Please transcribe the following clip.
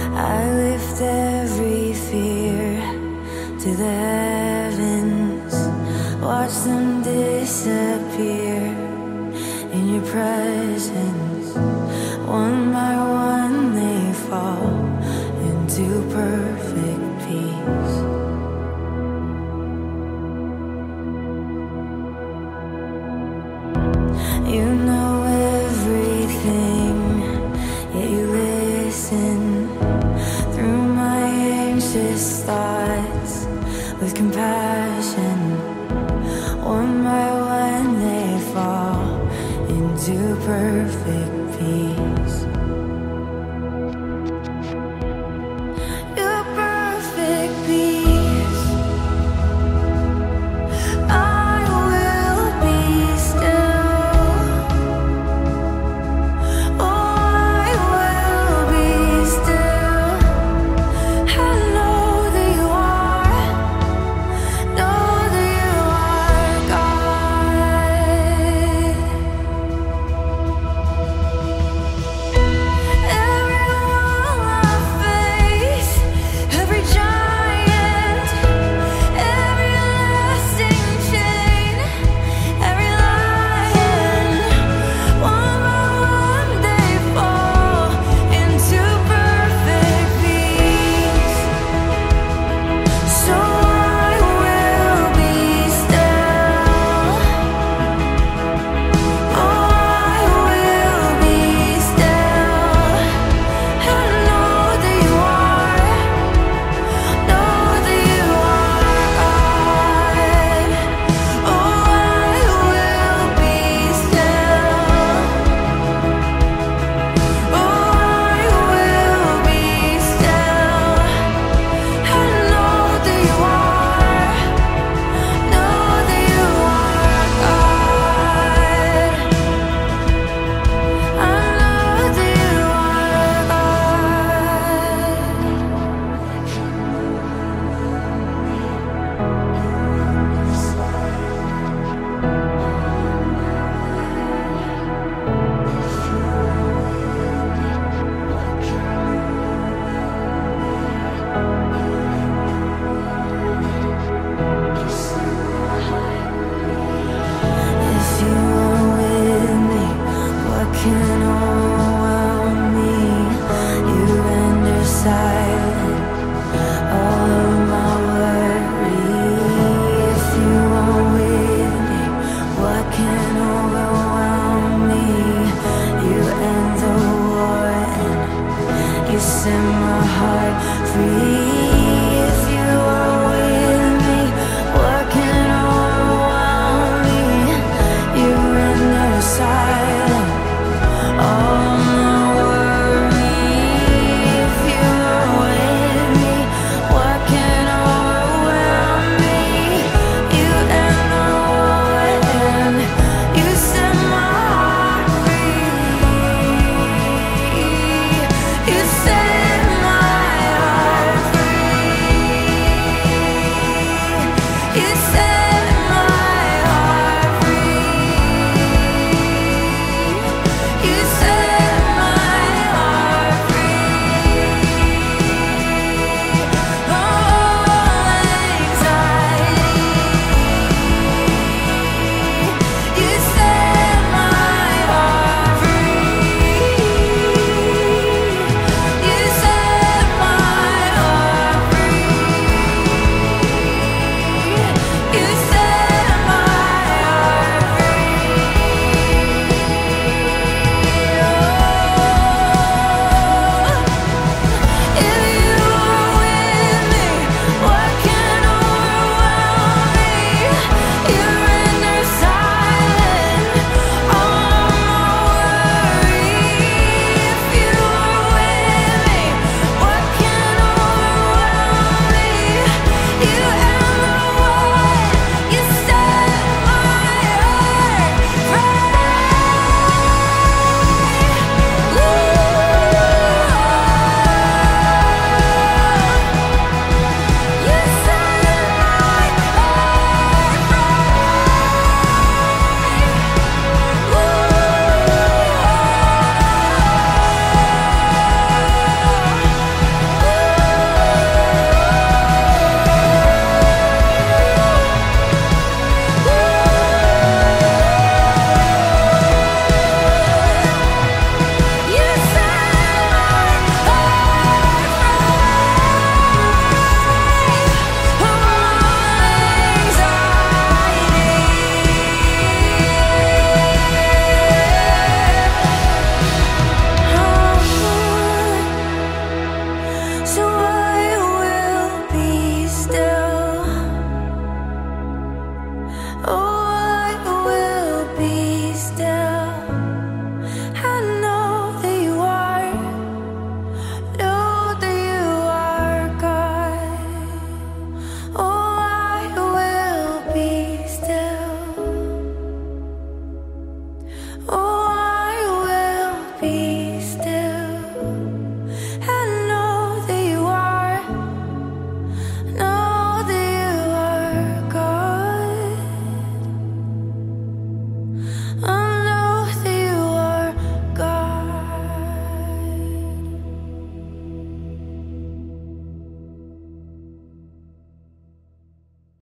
I lift every fear to the heavens, watch them disappear in your presence. One by one they fall into perfect peace. You know everything, yet you listen through my anxious thoughts with compassion. One by one they fall into perfect peace. Your perfect peace. I will be still. Oh, I will be still. I know that you are. Know that you are God. Every wall I face, every giant, every lasting chain, every lion, one by one they fall into perfect peace. So I will be still. Oh, I will be still. I know that you are. Know that you are God. Oh, I will be still. Oh, I will be still. I know that you are. Know that you are God. I know that you are If you are with me, what can overwhelm me? You render silent all of my worry. If you are with me, what can overwhelm me? You end the war and you set my heart free. If you are with me, what can overwhelm me? You render silent all my worry. If you are with me, what can overwhelm me? You end the war and you set my heart free. You set my heart free. You set my heart free. You set